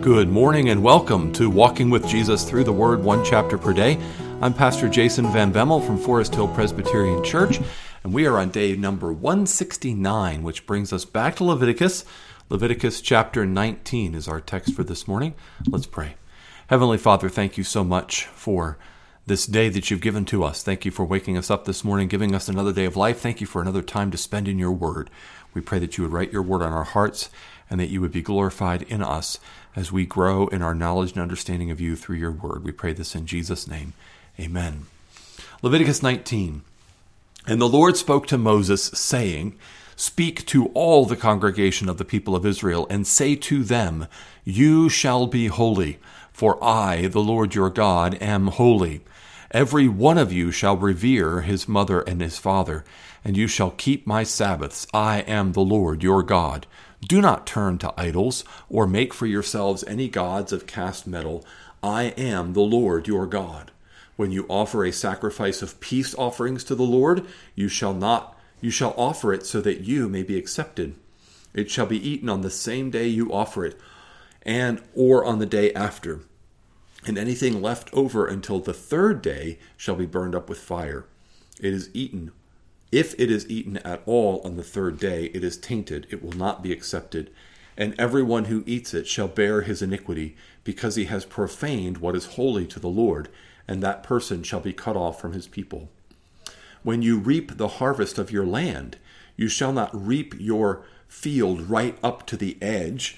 Good morning and welcome to Walking with Jesus Through the Word, one chapter per day. I'm Pastor Jason Van Bemmel from Forest Hill Presbyterian Church, and we are on day number 169, which brings us back to Leviticus. Leviticus chapter 19 is our text for this morning. Let's pray. Heavenly Father, thank you so much for this day that you've given to us. Thank you for waking us up this morning, giving us another day of life. Thank you for another time to spend in your word. We pray that you would write your word on our hearts and that you would be glorified in us as we grow in our knowledge and understanding of you through your word. We pray this in Jesus' name. Amen. Leviticus 19. And the Lord spoke to Moses, saying, Speak to all the congregation of the people of Israel, and say to them, You shall be holy, for I, the Lord your God, am holy. Every one of you shall revere his mother and his father, and you shall keep my Sabbaths. I am the Lord your God. Do not turn to idols, or make for yourselves any gods of cast metal. I am the Lord your God. When you offer a sacrifice of peace offerings to the Lord, you shall offer it so that you may be accepted. It shall be eaten on the same day you offer it, or on the day after. And anything left over until the third day shall be burned up with fire. It is eaten. If it is eaten at all on the third day, it is tainted, it will not be accepted. And everyone who eats it shall bear his iniquity, because he has profaned what is holy to the Lord, and that person shall be cut off from his people. When you reap the harvest of your land, you shall not reap your field right up to the edge,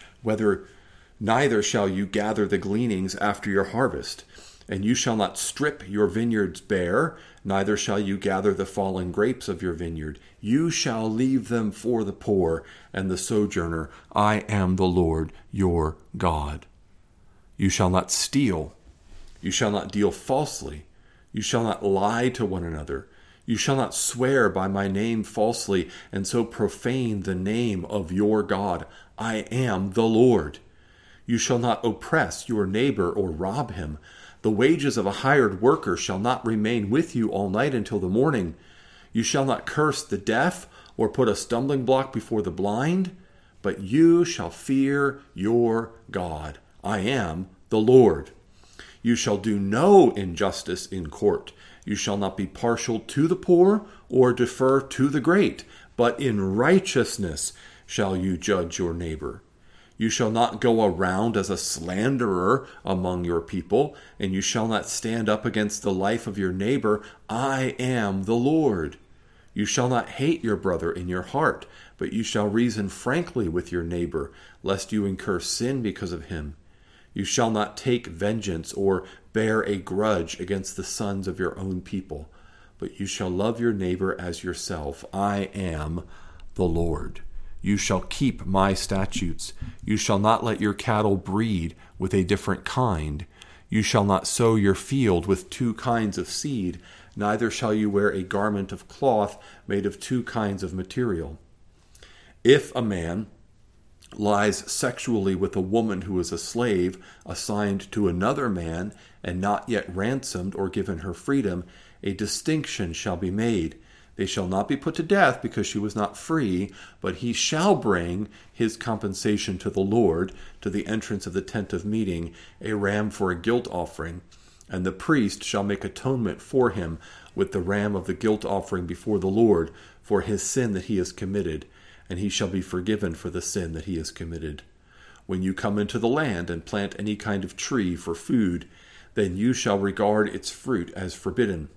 neither shall you gather the gleanings after your harvest. And you shall not strip your vineyards bare, neither shall you gather the fallen grapes of your vineyard. You shall leave them for the poor and the sojourner. I am the Lord your God. You shall not steal. You shall not deal falsely. You shall not lie to one another. You shall not swear by my name falsely, and so profane the name of your God. I am the Lord. You shall not oppress your neighbor or rob him. The wages of a hired worker shall not remain with you all night until the morning. You shall not curse the deaf or put a stumbling block before the blind, but you shall fear your God. I am the Lord. You shall do no injustice in court. You shall not be partial to the poor or defer to the great, but in righteousness shall you judge your neighbor. You shall not go around as a slanderer among your people, and you shall not stand up against the life of your neighbor. I am the Lord. You shall not hate your brother in your heart, but you shall reason frankly with your neighbor, lest you incur sin because of him. You shall not take vengeance or bear a grudge against the sons of your own people, but you shall love your neighbor as yourself. I am the Lord. You shall keep my statutes. You shall not let your cattle breed with a different kind. You shall not sow your field with two kinds of seed, neither shall you wear a garment of cloth made of two kinds of material. If a man lies sexually with a woman who is a slave assigned to another man and not yet ransomed or given her freedom, a distinction shall be made. They shall not be put to death because she was not free, but he shall bring his compensation to the Lord, to the entrance of the tent of meeting, a ram for a guilt offering. And the priest shall make atonement for him with the ram of the guilt offering before the Lord for his sin that he has committed, and he shall be forgiven for the sin that he has committed. When you come into the land and plant any kind of tree for food, then you shall regard its fruit as forbidden.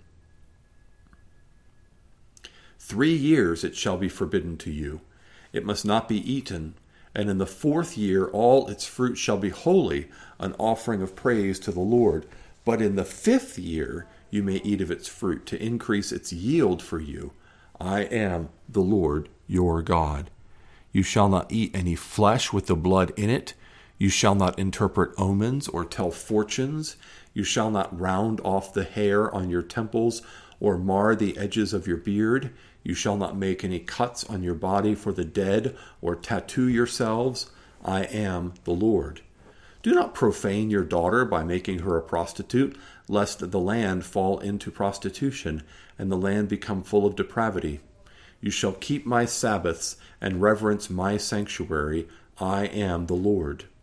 3 years it shall be forbidden to you. It must not be eaten. And in the 4th year all its fruit shall be holy, an offering of praise to the Lord. But in the 5th year you may eat of its fruit, to increase its yield for you. I am the Lord your God. You shall not eat any flesh with the blood in it. You shall not interpret omens or tell fortunes. You shall not round off the hair on your temples or mar the edges of your beard. You shall not make any cuts on your body for the dead or tattoo yourselves. I am the Lord. Do not profane your daughter by making her a prostitute, lest the land fall into prostitution and the land become full of depravity. You shall keep my Sabbaths and reverence my sanctuary. I am the Lord.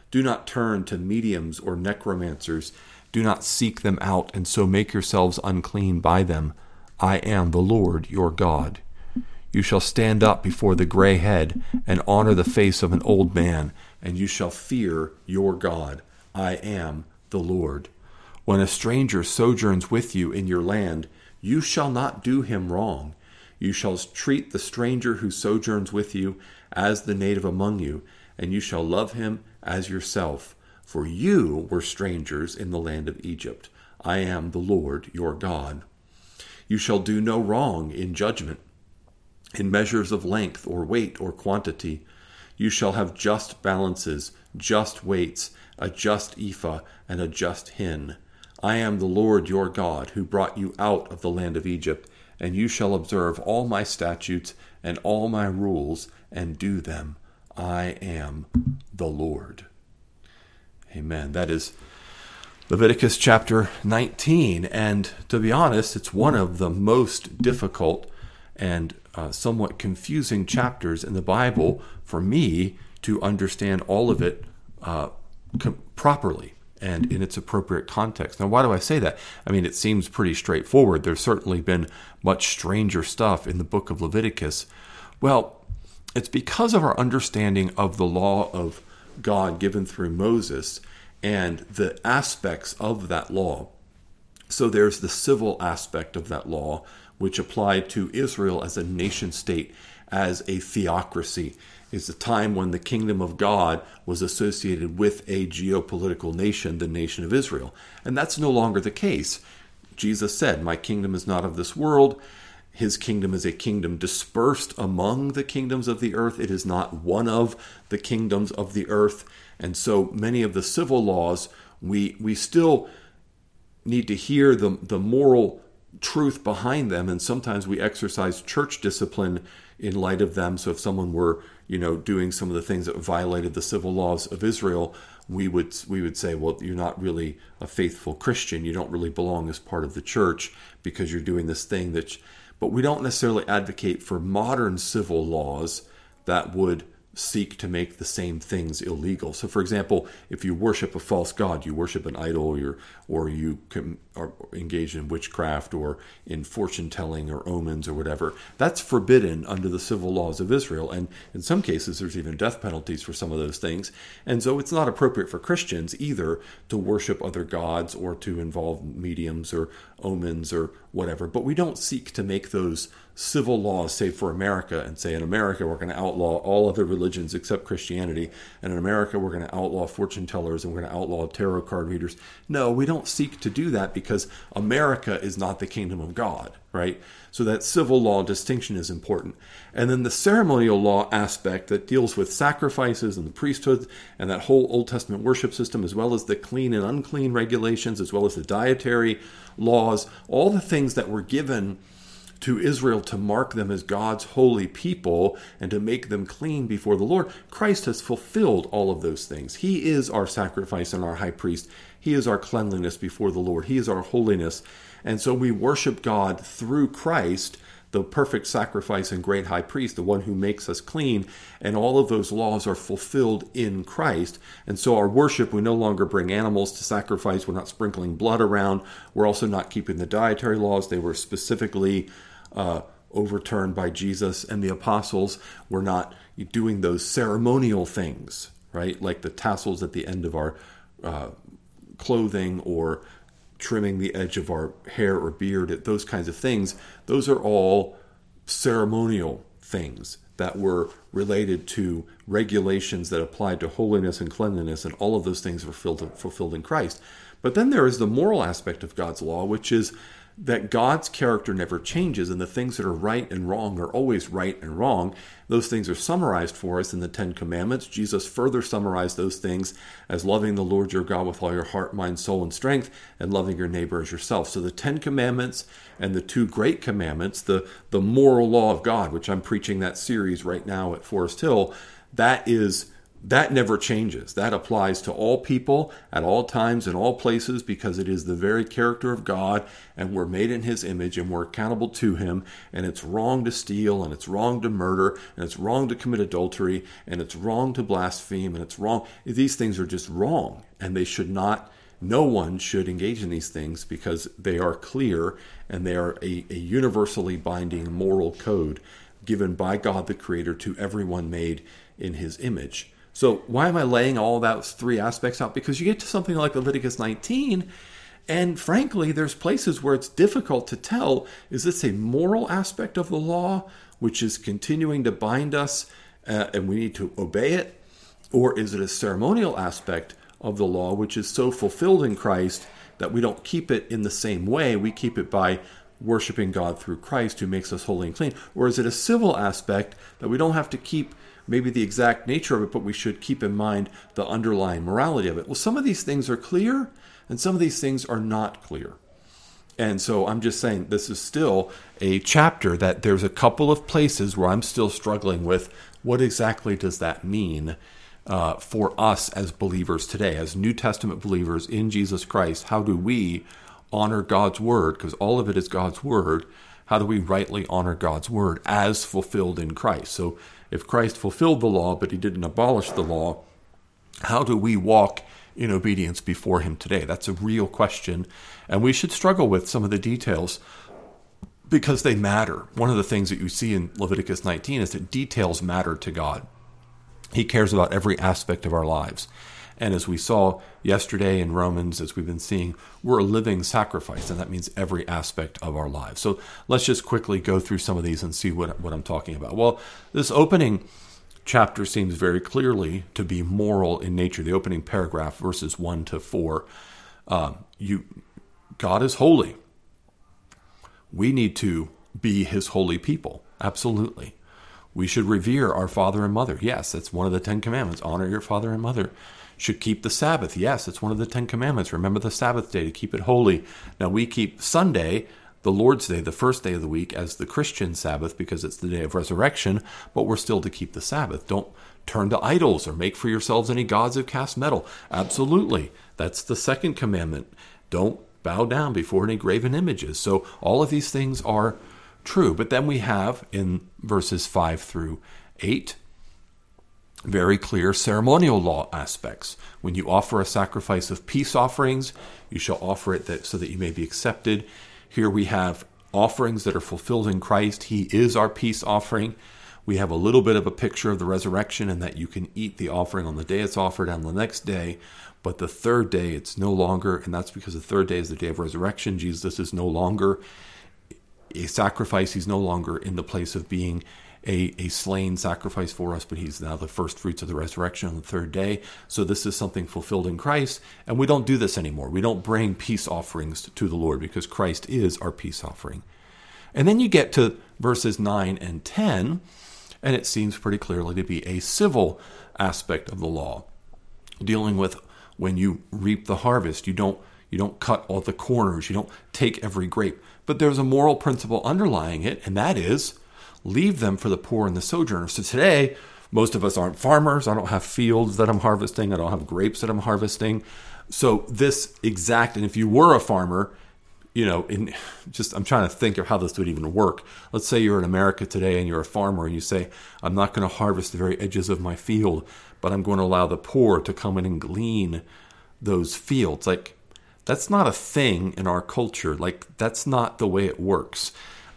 Do not turn to mediums or necromancers. Do not seek them out, and so make yourselves unclean by them. I am the Lord your God. You shall stand up before the gray head and honor the face of an old man, and you shall fear your God. I am the Lord. When a stranger sojourns with you in your land, you shall not do him wrong. You shall treat the stranger who sojourns with you as the native among you, and you shall love him as yourself. For you were strangers in the land of Egypt. I am the Lord your God. You shall do no wrong in judgment, in measures of length or weight or quantity. You shall have just balances, just weights, a just ephah, and a just hin. I am the Lord your God, who brought you out of the land of Egypt, and you shall observe all my statutes and all my rules, and do them. I am the Lord. Amen. That is Leviticus chapter 19, and to be honest, it's one of the most difficult and somewhat confusing chapters in the Bible for me to understand all of it properly and in its appropriate context. Now, why do I say that? I mean, it seems pretty straightforward. There's certainly been much stranger stuff in the book of Leviticus. Well, it's because of our understanding of the law of God given through Moses and the aspects of that law. So there's the civil aspect of that law, which applied to Israel as a nation state, as a theocracy. It's the time when the kingdom of God was associated with a geopolitical nation, the nation of Israel. And that's no longer the case. Jesus said, my kingdom is not of this world. His kingdom is a kingdom dispersed among the kingdoms of the earth. It is not one of the kingdoms of the earth. And so many of the civil laws, we still need to hear the moral truth behind them, and sometimes we exercise church discipline in light of them. So if someone were, doing some of the things that violated the civil laws of Israel, we would say, well, you're not really a faithful Christian. You don't really belong as part of the church because you're doing this thing but we don't necessarily advocate for modern civil laws that would seek to make the same things illegal. So, for example, if you worship a false god, you worship an idol, or you are engaged in witchcraft or in fortune-telling or omens or whatever, that's forbidden under the civil laws of Israel. And in some cases, there's even death penalties for some of those things. And so it's not appropriate for Christians either to worship other gods or to involve mediums or omens or whatever. But we don't seek to make those civil laws, say for America, and say in America we're going to outlaw all other religions except Christianity, and in America we're going to outlaw fortune tellers and we're going to outlaw tarot card readers. No, we don't seek to do that because America is not the kingdom of God, right? So that civil law distinction is important. And then the ceremonial law aspect that deals with sacrifices and the priesthood and that whole Old Testament worship system, as well as the clean and unclean regulations, as well as the dietary laws, all the things that were given to Israel to mark them as God's holy people and to make them clean before the Lord. Christ has fulfilled all of those things. He is our sacrifice and our high priest. He is our cleanliness before the Lord. He is our holiness. And so we worship God through Christ, the perfect sacrifice and great high priest, the one who makes us clean. And all of those laws are fulfilled in Christ. And so our worship, we no longer bring animals to sacrifice. We're not sprinkling blood around. We're also not keeping the dietary laws. They were specifically overturned by Jesus and the apostles. We're not doing those ceremonial things, right? Like the tassels at the end of our clothing or trimming the edge of our hair or beard, those kinds of things. Those are all ceremonial things that were related to regulations that applied to holiness and cleanliness, and all of those things were fulfilled in Christ. But then there is the moral aspect of God's law, which is that God's character never changes, and the things that are right and wrong are always right and wrong. Those things are summarized for us in the Ten Commandments. Jesus further summarized those things as loving the Lord your God with all your heart, mind, soul, and strength, and loving your neighbor as yourself. So the Ten Commandments and the two great commandments, the moral law of God, which I'm preaching that series right now at Forest Hill, that is that never changes. That applies to all people at all times in all places because it is the very character of God, and we're made in his image and we're accountable to him, and it's wrong to steal, and it's wrong to murder, and it's wrong to commit adultery, and it's wrong to blaspheme, and it's wrong. These things are just wrong, and they should not, no one should engage in these things because they are clear and they are a universally binding moral code given by God the Creator to everyone made in his image. So why am I laying all those three aspects out? Because you get to something like Leviticus 19, and frankly, there's places where it's difficult to tell, is this a moral aspect of the law, which is continuing to bind us, and we need to obey it? Or is it a ceremonial aspect of the law, which is so fulfilled in Christ that we don't keep it in the same way? We keep it by worshiping God through Christ, who makes us holy and clean. Or is it a civil aspect that we don't have to keep maybe the exact nature of it, but we should keep in mind the underlying morality of it? Well, some of these things are clear, and some of these things are not clear. And so I'm just saying this is still a chapter that there's a couple of places where I'm still struggling with what exactly does that mean for us as believers today, as New Testament believers in Jesus Christ. How do we honor God's word? Because all of it is God's word. How do we rightly honor God's word as fulfilled in Christ? So if Christ fulfilled the law, but he didn't abolish the law, how do we walk in obedience before him today? That's a real question. And we should struggle with some of the details because they matter. One of the things that you see in Leviticus 19 is that details matter to God. He cares about every aspect of our lives. And as we saw yesterday in Romans, as we've been seeing, we're a living sacrifice, and that means every aspect of our lives. So let's just quickly go through some of these and see what I'm talking about. Well, this opening chapter seems very clearly to be moral in nature. The opening paragraph, verses 1 to 4, God is holy. We need to be his holy people. Absolutely. We should revere our father and mother. Yes, that's one of the 10 commandments. Honor your father and mother. Should keep the Sabbath. Yes, it's one of the 10 commandments. Remember the Sabbath day to keep it holy. Now we keep Sunday, the Lord's Day, the first day of the week, as the Christian Sabbath because it's the day of resurrection, but we're still to keep the Sabbath. Don't turn to idols or make for yourselves any gods of cast metal. Absolutely. That's the second commandment. Don't bow down before any graven images. So all of these things are true. But then we have in verses 5 through 8, very clear ceremonial law aspects. When you offer a sacrifice of peace offerings, you shall offer it so that you may be accepted. Here we have offerings that are fulfilled in Christ. He is our peace offering. We have a little bit of a picture of the resurrection and that you can eat the offering on the day it's offered and the next day. But the third day, it's no longer, and that's because the third day is the day of resurrection. Jesus is no longer a sacrifice. He's no longer in the place of being a slain sacrifice for us, but he's now the first fruits of the resurrection on the third day. So this is something fulfilled in Christ, and we don't do this anymore. We don't bring peace offerings to the Lord because Christ is our peace offering. And then you get to verses 9 and 10, and it seems pretty clearly to be a civil aspect of the law, dealing with when you reap the harvest. You don't cut all the corners. You don't take every grape. But there's a moral principle underlying it, and that is leave them for the poor and the sojourner. So today, most of us aren't farmers. I don't have fields that I'm harvesting. I don't have grapes that I'm harvesting. So this exact, and if you were a farmer, I'm trying to think of how this would even work. Let's say you're in America today and you're a farmer and you say, I'm not going to harvest the very edges of my field, but I'm going to allow the poor to come in and glean those fields. Like, that's not a thing in our culture. Like, that's not the way it works.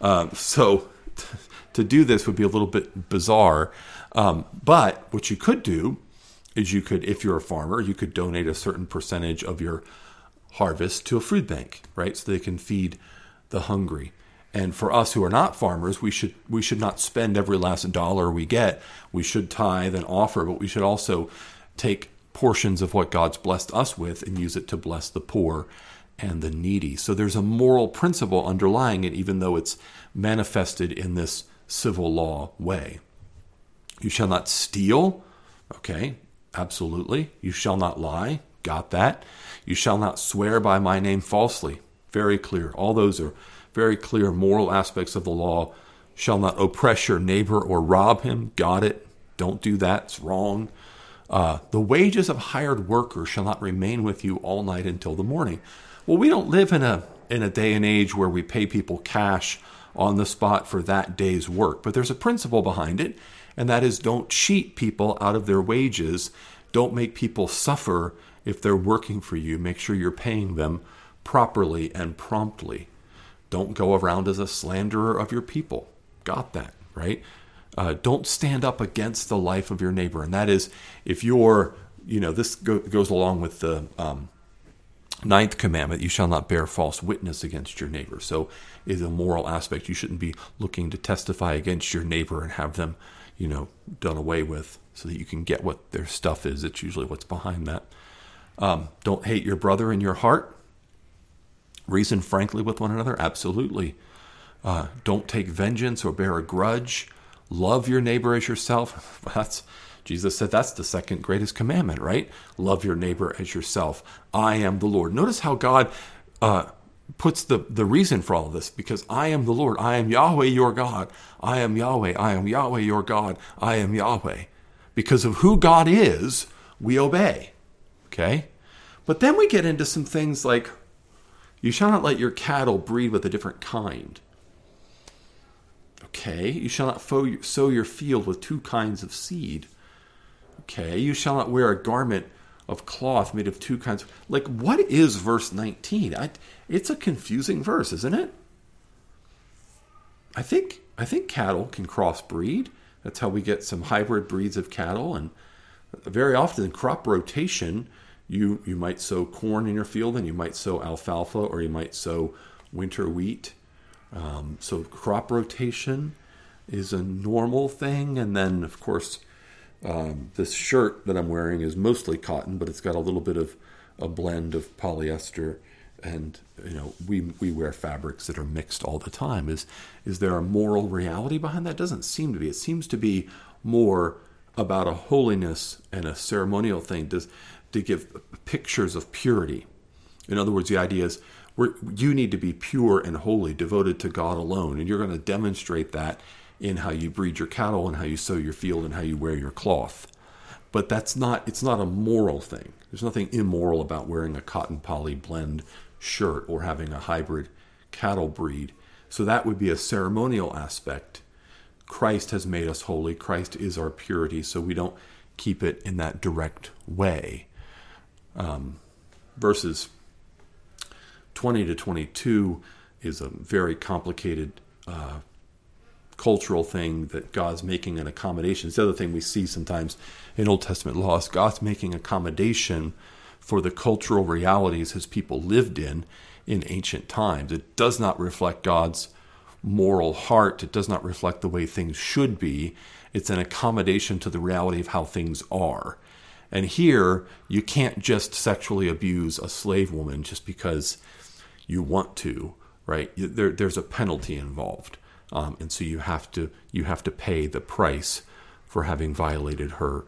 So to do this would be a little bit bizarre. But what you could do is if you're a farmer, you could donate a certain percentage of your harvest to a food bank, right? So they can feed the hungry. And for us who are not farmers, we should not spend every last dollar we get. We should tithe and offer, but we should also take portions of what God's blessed us with and use it to bless the poor and the needy. So there's a moral principle underlying it, even though it's manifested in this civil law way. You shall not steal. Okay, absolutely. You shall not lie. Got that. You shall not swear by my name falsely. Very clear. All those are very clear moral aspects of the law. Shall not oppress your neighbor or rob him. Got it. Don't do that. It's wrong. The wages of hired workers shall not remain with you all night until the morning. Well, we don't live in a day and age where we pay people cash on the spot for that day's work. But there's a principle behind it, and that is don't cheat people out of their wages. Don't make people suffer if they're working for you. Make sure you're paying them properly and promptly. Don't go around as a slanderer of your people. Got that, right? Don't stand up against the life of your neighbor. And that is, if you're, this goes along with the ninth commandment, you shall not bear false witness against your neighbor. So is a moral aspect. You shouldn't be looking to testify against your neighbor and have them, done away with so that you can get what their stuff is. It's usually what's behind that. Don't hate your brother in your heart. Reason frankly with one another. Absolutely. Don't take vengeance or bear a grudge. Love your neighbor as yourself. Jesus said that's the second greatest commandment, right? Love your neighbor as yourself. I am the Lord. Notice how God puts the reason for all of this. Because I am the Lord. I am Yahweh your God. I am Yahweh. I am Yahweh your God. I am Yahweh. Because of who God is, we obey. Okay? But then we get into some things like, you shall not let your cattle breed with a different kind. Okay, you shall not sow your field with two kinds of seed. Okay, you shall not wear a garment of cloth made of two kinds of... Like, what is verse 19? It's a confusing verse, isn't it? I think cattle can crossbreed. That's how we get some hybrid breeds of cattle. And very often in crop rotation, you might sow corn in your field and you might sow alfalfa or you might sow winter wheat. So crop rotation is a normal thing. And then, of course, this shirt that I'm wearing is mostly cotton, but it's got a little bit of a blend of polyester. And, we wear fabrics that are mixed all the time. Is there a moral reality behind that? Doesn't seem to be. It seems to be more about a holiness and a ceremonial thing to give pictures of purity. In other words, the idea is you need to be pure and holy, devoted to God alone. And you're going to demonstrate that in how you breed your cattle and how you sow your field and how you wear your cloth. But it's not a moral thing. There's nothing immoral about wearing a cotton poly blend shirt or having a hybrid cattle breed. So that would be a ceremonial aspect. Christ has made us holy. Christ is our purity, so we don't keep it in that direct way. Verses 20 to 22 is a very complicated cultural thing that God's making an accommodation. It's the other thing we see sometimes in Old Testament laws. God's making accommodation for the cultural realities his people lived in ancient times. It does not reflect God's moral heart. It does not reflect the way things should be. It's an accommodation to the reality of how things are. And here, you can't just sexually abuse a slave woman just because you want to, right? There's a penalty involved. And so you have to pay the price for having violated her.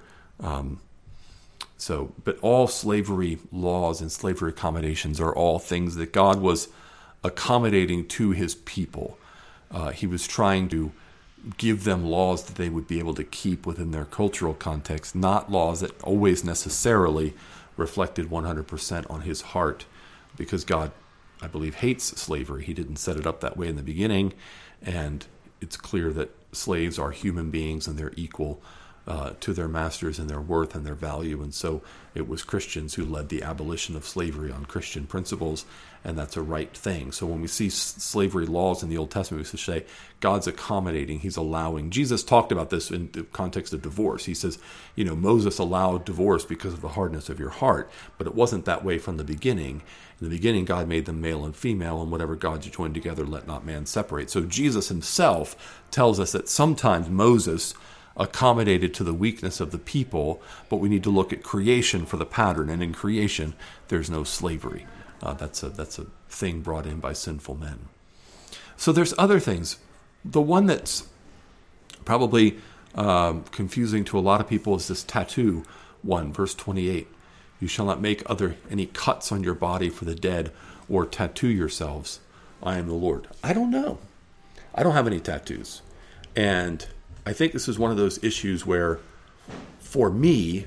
But all slavery laws and slavery accommodations are all things that God was accommodating to his people. He was trying to give them laws that they would be able to keep within their cultural context, not laws that always necessarily reflected 100% on his heart, because God, I believe, hates slavery. He didn't set it up that way in the beginning, and it's clear that slaves are human beings and they're equal to their masters in their worth and their value. And so it was Christians who led the abolition of slavery on Christian principles, and that's a right thing. So when we see slavery laws in the Old Testament, we should say God's accommodating, he's allowing. Jesus talked about this in the context of divorce. He says, Moses allowed divorce because of the hardness of your heart, but it wasn't that way from the beginning. In the beginning, God made them male and female, and whatever God's joined together, let not man separate. So Jesus himself tells us that sometimes Moses accommodated to the weakness of the people, but we need to look at creation for the pattern, and in creation, there's no slavery. That's a thing brought in by sinful men. So there's other things. The one that's probably confusing to a lot of people is this tattoo one, verse 28. You shall not make any cuts on your body for the dead, or tattoo yourselves. I am the Lord. I don't know. I don't have any tattoos. And I think this is one of those issues where, for me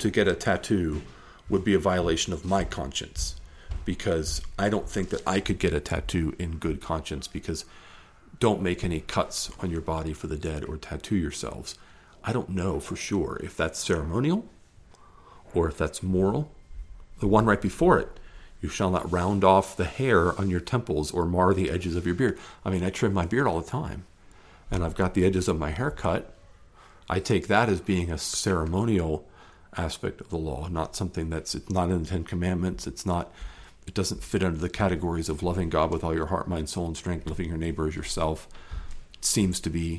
to get a tattoo would be a violation of my conscience, because I don't think that I could get a tattoo in good conscience, because don't make any cuts on your body for the dead or tattoo yourselves. I don't know for sure if that's ceremonial or if that's moral. The one right before it, you shall not round off the hair on your temples or mar the edges of your beard. I mean, I trim my beard all the time, and I've got the edges of my hair cut. I take that as being a ceremonial aspect of the law, not something it's not in the Ten Commandments. It doesn't fit under the categories of loving God with all your heart, mind, soul, and strength, loving your neighbor as yourself. It seems to be,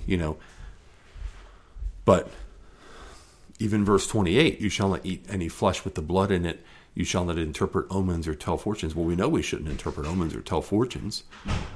but even verse 28, you shall not eat any flesh with the blood in it. You shall not interpret omens or tell fortunes. Well, we know we shouldn't interpret omens or tell fortunes.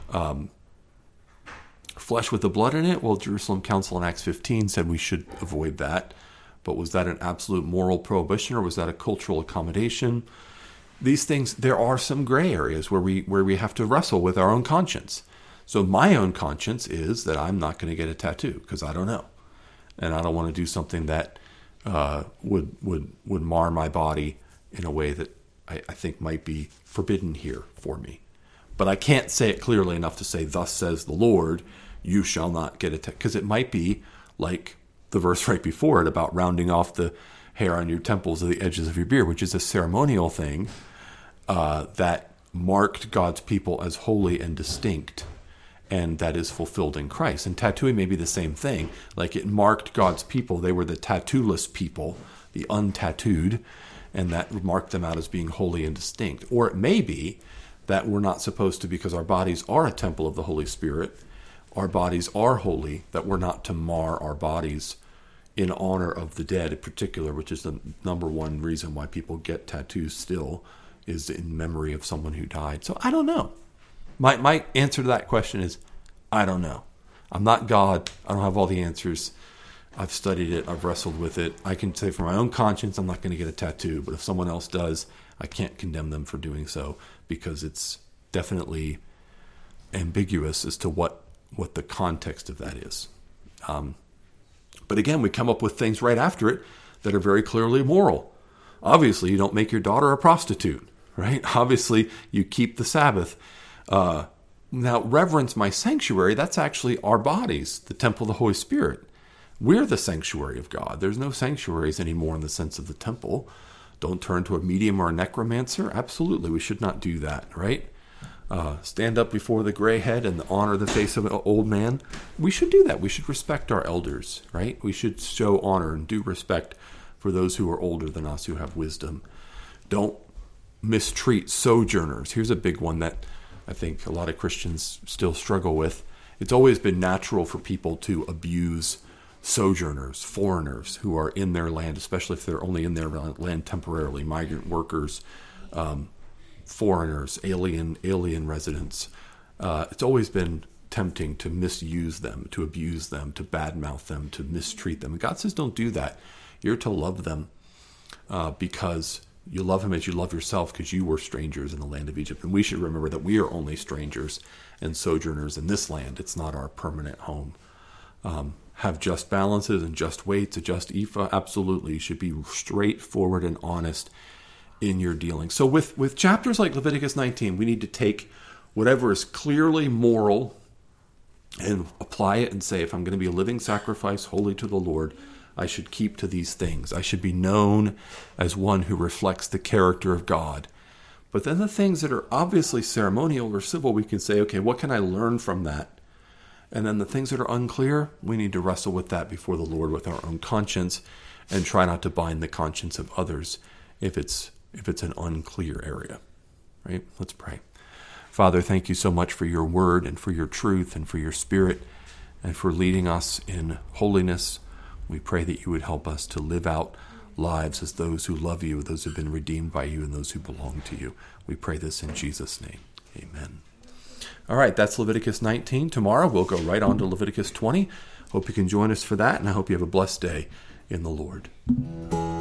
Flesh with the blood in it? Well, Jerusalem Council in Acts 15 said we should avoid that. But was that an absolute moral prohibition, or was that a cultural accommodation? These things, there are some gray areas where we have to wrestle with our own conscience. So my own conscience is that I'm not going to get a tattoo because I don't know. And I don't want to do something that would mar my body in a way that I think might be forbidden here for me. But I can't say it clearly enough to say, thus says the Lord, you shall not get a tattoo. Because it might be like the verse right before it about rounding off the hair on your temples or the edges of your beard, which is a ceremonial thing that marked God's people as holy and distinct, and that is fulfilled in Christ. And tattooing may be the same thing. Like it marked God's people. They were the tattooless people, the untattooed, and that marked them out as being holy and distinct. Or it may be that we're not supposed to, because our bodies are a temple of the Holy Spirit, our bodies are holy, that we're not to mar our bodies in honor of the dead in particular, which is the number one reason why people get tattoos still, is in memory of someone who died. So I don't know. My answer to that question is, I don't know. I'm not God. I don't have all the answers. I've studied it. I've wrestled with it. I can say for my own conscience, I'm not going to get a tattoo. But if someone else does, I can't condemn them for doing so, because it's definitely ambiguous as to what the context of that is. But again, we come up with things right after it that are very clearly moral. Obviously, you don't make your daughter a prostitute, right? Obviously, you keep the Sabbath. Now, reverence my sanctuary, that's actually our bodies, the temple of the Holy Spirit. We're the sanctuary of God. There's no sanctuaries anymore in the sense of the temple. Don't turn to a medium or a necromancer. Absolutely, we should not do that, right? Stand up before the gray head and honor the face of an old man. We should do that. We should respect our elders, right? We should show honor and due respect for those who are older than us, who have wisdom. Don't mistreat sojourners. Here's a big one that I think a lot of Christians still struggle with. It's always been natural for people to abuse sojourners, foreigners who are in their land, especially if they're only in their land temporarily, migrant workers, foreigners, alien residents. It's always been tempting to misuse them, to abuse them, to badmouth them, to mistreat them. And God says, don't do that. You're to love them because you love him as you love yourself, because you were strangers in the land of Egypt. And we should remember that we are only strangers and sojourners in this land. It's not our permanent home. Have just balances and just weights, a just ephah. Absolutely. You should be straightforward and honest in your dealing. So with chapters like Leviticus 19, we need to take whatever is clearly moral and apply it and say, if I'm going to be a living sacrifice holy to the Lord, I should keep to these things. I should be known as one who reflects the character of God. But then the things that are obviously ceremonial or civil, we can say, okay, what can I learn from that? And then the things that are unclear, we need to wrestle with that before the Lord with our own conscience and try not to bind the conscience of others if it's an unclear area. Right? Let's pray. Father, thank you so much for your word and for your truth and for your spirit and for leading us in holiness. We pray that you would help us to live out lives as those who love you, those who have been redeemed by you, and those who belong to you. We pray this in Jesus' name. Amen. All right, that's Leviticus 19. Tomorrow we'll go right on to Leviticus 20. Hope you can join us for that, and I hope you have a blessed day in the Lord.